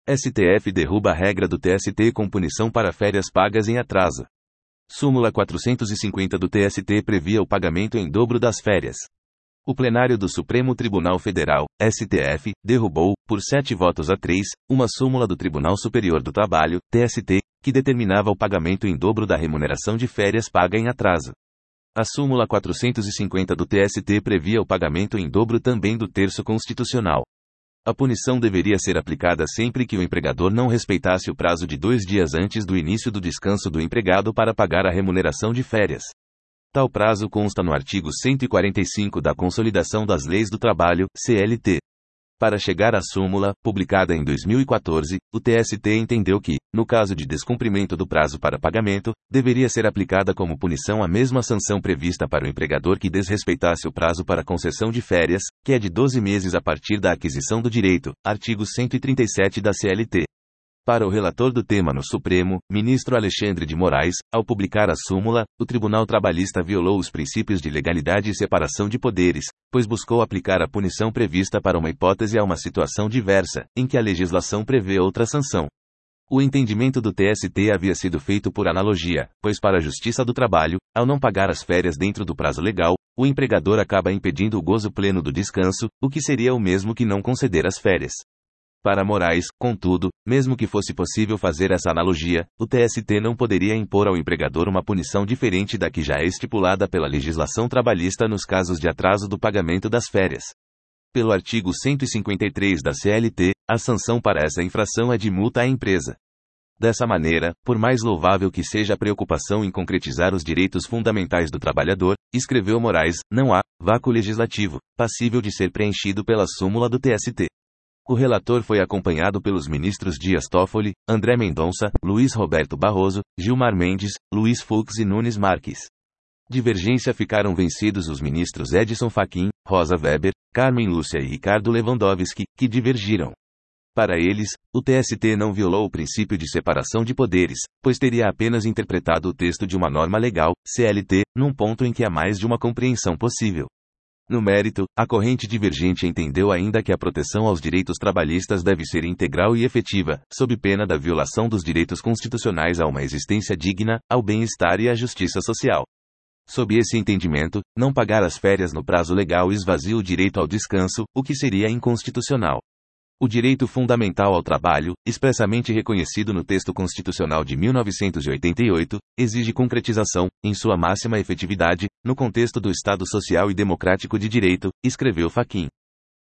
STF derruba a regra do TST com punição para férias pagas em atraso. Súmula 450 do TST previa o pagamento em dobro das férias. O plenário do Supremo Tribunal Federal, STF, derrubou, por 7 votos a 3, uma súmula do Tribunal Superior do Trabalho, TST, que determinava o pagamento em dobro da remuneração de férias paga em atraso. A súmula 450 do TST previa o pagamento em dobro também do terço constitucional. A punição deveria ser aplicada sempre que o empregador não respeitasse o prazo de 2 dias antes do início do descanso do empregado para pagar a remuneração de férias. Tal prazo consta no artigo 145 da Consolidação das Leis do Trabalho, CLT. Para chegar à súmula, publicada em 2014, o TST entendeu que, no caso de descumprimento do prazo para pagamento, deveria ser aplicada como punição a mesma sanção prevista para o empregador que desrespeitasse o prazo para concessão de férias, que é de 12 meses a partir da aquisição do direito, artigo 137 da CLT. Para o relator do tema no Supremo, ministro Alexandre de Moraes, ao publicar a súmula, o Tribunal Trabalhista violou os princípios de legalidade e separação de poderes, pois buscou aplicar a punição prevista para uma hipótese a uma situação diversa, em que a legislação prevê outra sanção. O entendimento do TST havia sido feito por analogia, pois para a Justiça do Trabalho, ao não pagar as férias dentro do prazo legal, o empregador acaba impedindo o gozo pleno do descanso, o que seria o mesmo que não conceder as férias. Para Moraes, contudo, mesmo que fosse possível fazer essa analogia, o TST não poderia impor ao empregador uma punição diferente da que já é estipulada pela legislação trabalhista nos casos de atraso do pagamento das férias. Pelo artigo 153 da CLT, a sanção para essa infração é de multa à empresa. Dessa maneira, por mais louvável que seja a preocupação em concretizar os direitos fundamentais do trabalhador, escreveu Moraes, não há vácuo legislativo passível de ser preenchido pela súmula do TST. O relator foi acompanhado pelos ministros Dias Toffoli, André Mendonça, Luiz Roberto Barroso, Gilmar Mendes, Luiz Fux e Nunes Marques. Divergência ficaram vencidos os ministros Edson Fachin, Rosa Weber, Carmen Lúcia e Ricardo Lewandowski, que divergiram. Para eles, o TST não violou o princípio de separação de poderes, pois teria apenas interpretado o texto de uma norma legal, CLT, num ponto em que há mais de uma compreensão possível. No mérito, a corrente divergente entendeu ainda que a proteção aos direitos trabalhistas deve ser integral e efetiva, sob pena da violação dos direitos constitucionais a uma existência digna, ao bem-estar e à justiça social. Sob esse entendimento, não pagar as férias no prazo legal esvazia o direito ao descanso, o que seria inconstitucional. O direito fundamental ao trabalho, expressamente reconhecido no texto constitucional de 1988, exige concretização, em sua máxima efetividade, no contexto do Estado Social e Democrático de Direito, escreveu Fachin.